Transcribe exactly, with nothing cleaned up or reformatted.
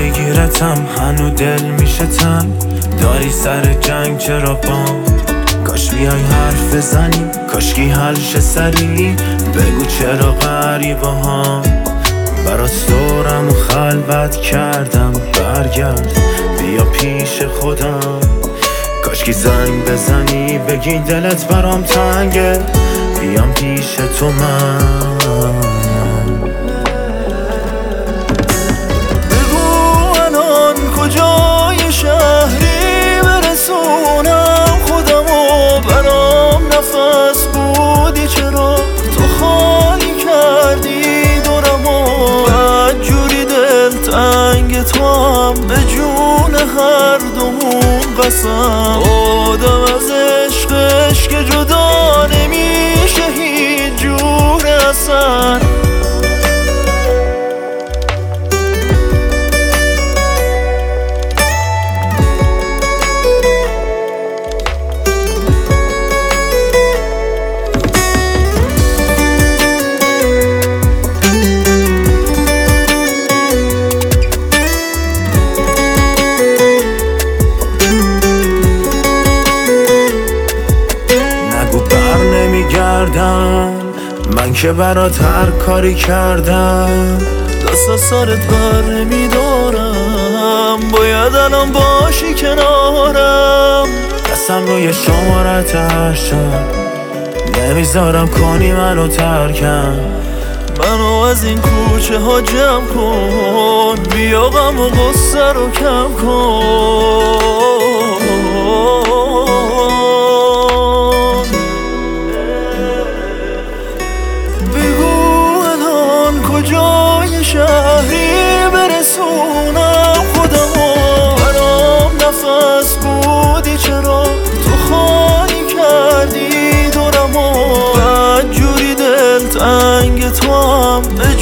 میگیرتم هنو دل میشه تن داری سر جنگ چرا بام کاش بیای حرف بزنیم کاشکی حل شه سری بگو چرا غریبه ها برات دورم و خلوت کردم برگرد بیا پیش خودم کاشکی زنگ بزنی بگی دلت برام تنگه بیام پیش تو من بگو الان کجای شهری برسونم خودمو برام نفس بودی چرا تو خالی کردی دورمو بدجوری دل تنگ تو هم به جون هر دومون قسم آدم از عشقش که جدا نمیشه هیچ جور اصلا من که برات هر کاری کردم دست از سرت بر نمیدارم باید الان باشی کنارم دستم روی شمارت هشتم نمیذارم کنی منو ترکم منو از این کوچه ها جمع کن بیا غم و غصه رو کم کن کجای شهری برسونم خودمو برام نفس بودی چرا تو خالی کردی دورمو بدجوری دل تنگ تو هم